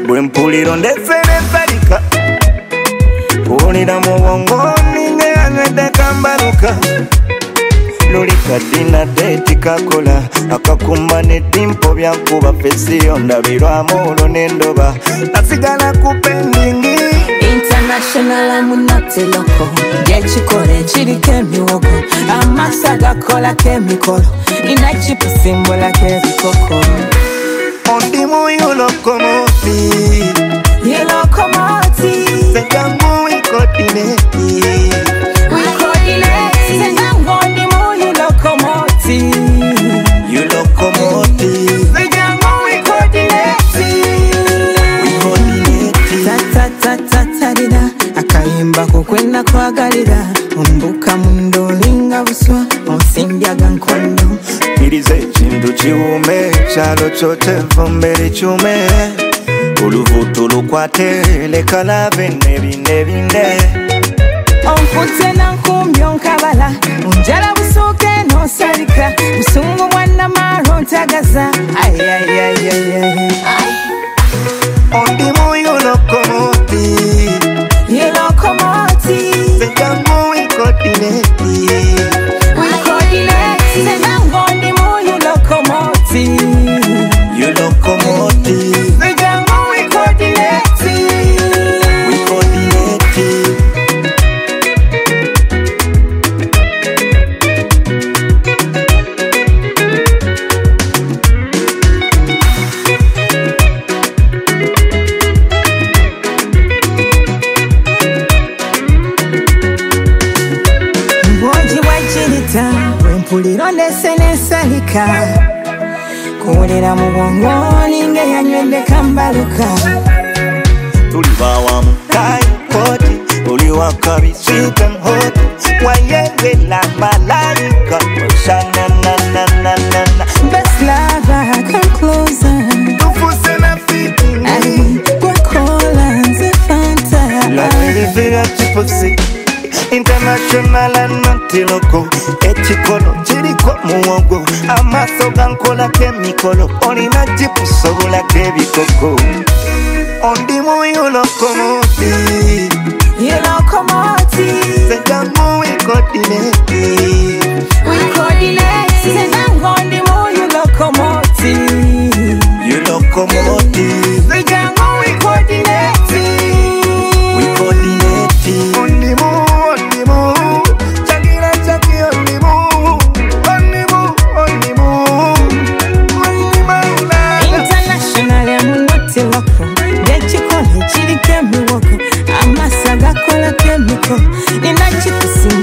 Bwempuliro ndeferefalika Kuulira mu bwongo ninge yanywedde kambaluka Lulika dina date kakola Akakumba ne dimpo byankuba fesiyo ndabirwamu olwo nendoba Nasigala ku pendingi International amunate loko Jechikole chirike emiwogo Amasa gakola kemikolo Inachipusimbola kebikoko Ondimu yulokomoti Yulokomoti Sejangu wikodineti Wikodineti Sejangu ondimu yulokomoti Yulokomoti Sejangu wikodineti Wikodineti Tatatatatatarira Akayimba kukwenda kwagalira Ombuka mundolinga buswa Onsimbyaga nkondo Kirize ekintu kiwume Kyalo kyote envumbe likyume Oluvuto lukwate lekalabe nebinde Onkute na nkumbi onkabala Onjala busuke nosalika Busungu mwana maro ntagaza Ay Ondimu yulokomoti Yulokomoti Sejangu wikodineti Wikodineti Sejangu ondimu yulokomoti Yulokomoti Sejangu wikodineti Wikodineti Mboji wajirita Wempuliro ndese nesalika Kuulira mu bwongo ninge yanywedde kambaluka Tulibawamu kayikoti Uliwakabi sweet and hot Wayewela malaika Shananananana Best lover, come closer Tufuse na fiti Ay, wakola nze fanta La verifera chiposi International anantiloko Echikolo chiriko muwogo Amaso gankola kemikolo Olina jipu sobola kebikoko Ondimu yulokomoti Yulokomoti Sejangu wikodineti Wikodineti Sejangu ondimu yulokomoti Yulokomoti Sejangu wikodineti Wikodineti Ondimu Chakira chaki ondimu International amunate loko Jechikole chirike emiwogo Amasa gakola kemikolo Inachipusimbola